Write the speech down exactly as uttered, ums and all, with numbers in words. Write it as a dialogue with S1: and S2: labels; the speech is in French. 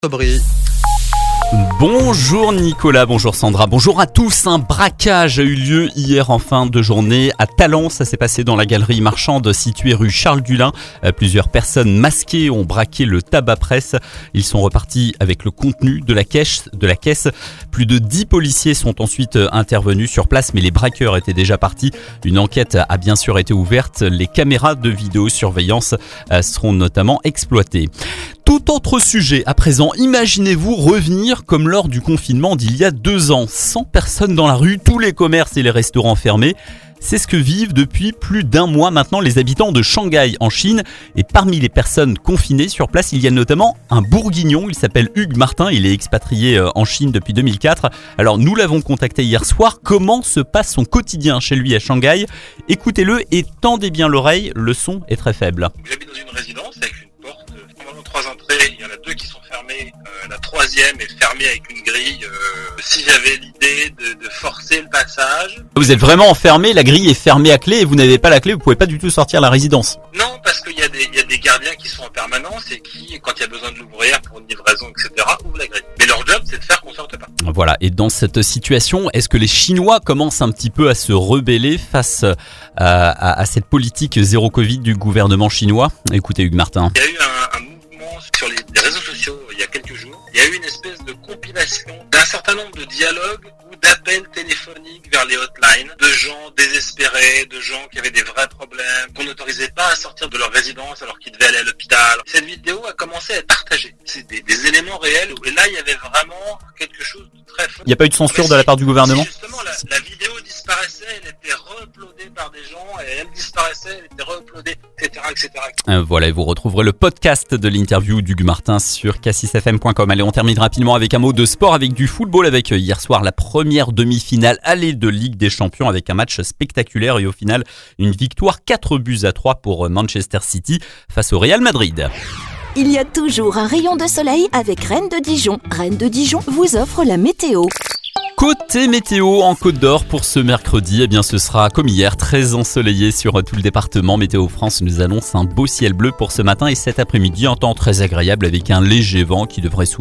S1: Sobri.
S2: Bonjour Nicolas, bonjour Sandra, bonjour à tous. Un braquage a eu lieu hier en fin de journée à Talence. Ça s'est passé dans la galerie marchande située rue Charles Dullin. Plusieurs personnes masquées ont braqué le tabac presse. Ils sont repartis avec le contenu de la caisse. De la caisse. Plus de dix policiers sont ensuite intervenus sur place, mais les braqueurs étaient déjà partis. Une enquête a bien sûr été ouverte. Les caméras de vidéosurveillance seront notamment exploitées. Tout autre sujet à présent, imaginez-vous revenir comme lors du confinement d'il y a deux ans, sans personne dans la rue, tous les commerces et les restaurants fermés. C'est ce que vivent depuis plus d'un mois maintenant les habitants de Shanghai en Chine. Et parmi les personnes confinées sur place, il y a notamment un bourguignon, il s'appelle Hugues Martin, il est expatrié en Chine depuis deux mille quatre. Alors nous l'avons contacté hier soir, comment se passe son quotidien chez lui à Shanghai? Écoutez-le et tendez bien l'oreille, le son est très faible.
S3: J'habite dans une résidence avec une porte, normalement trois entrées, il y en a deux qui sont fermées, euh, la troisième est fermée avec une grille. Euh, si j'avais l'idée de, de forcer le passage...
S2: Vous êtes vraiment enfermé, la grille est fermée à clé et vous n'avez pas la clé, vous pouvez pas du tout sortir la résidence.
S3: Non, parce qu'il y a des, il y a des gardiens qui sont en permanence et qui, quand il y a besoin de l'ouvrir pour une livraison, et cetera, ouvrent la grille. Mais leur job, c'est de faire qu'on sorte pas.
S2: Voilà, et dans cette situation, est-ce que les Chinois commencent un petit peu à se rebeller face à, à, à cette politique zéro Covid du gouvernement chinois? Écoutez Hugues Martin.
S3: Il y a eu un, un mouvement sur les, les réseaux sociaux il y a quelques jours. Il y a eu une espèce de compilation d'un certain nombre de dialogues ou d'appels téléphoniques vers les hotlines, de gens désespérés, de gens qui avaient des vrais problèmes, qu'on n'autorisait pas à sortir de leur résidence alors qu'ils devaient aller à l'hôpital. Cette vidéo a commencé à être partagée. C'est des, des éléments réels et là il y avait vraiment quelque chose de très fort.
S2: Il n'y a pas eu de censure de la part du gouvernement?
S3: Justement, la, la vidéo disparaissait, elle était re-uploadée par des gens, et elle disparaissait, elle était re-uploadée, et cetera, et cetera.
S2: Euh, voilà, et vous retrouverez le podcast de l'interview d'Hugues Martin sur cassis f m point com. Allez, on termine rapidement avec un mot de sport, avec du football, avec hier soir la première demi-finale allée de Ligue des Champions, avec un match spectaculaire et au final une victoire quatre buts à trois pour Manchester City face au Real Madrid.
S4: Il y a toujours un rayon de soleil avec Rennes de Dijon. Rennes de Dijon vous offre la météo.
S2: Côté météo en Côte d'Or pour ce mercredi, eh bien ce sera comme hier, très ensoleillé sur tout le département. Météo France nous annonce un beau ciel bleu pour ce matin et cet après-midi, un temps très agréable avec un léger vent qui devrait souffler.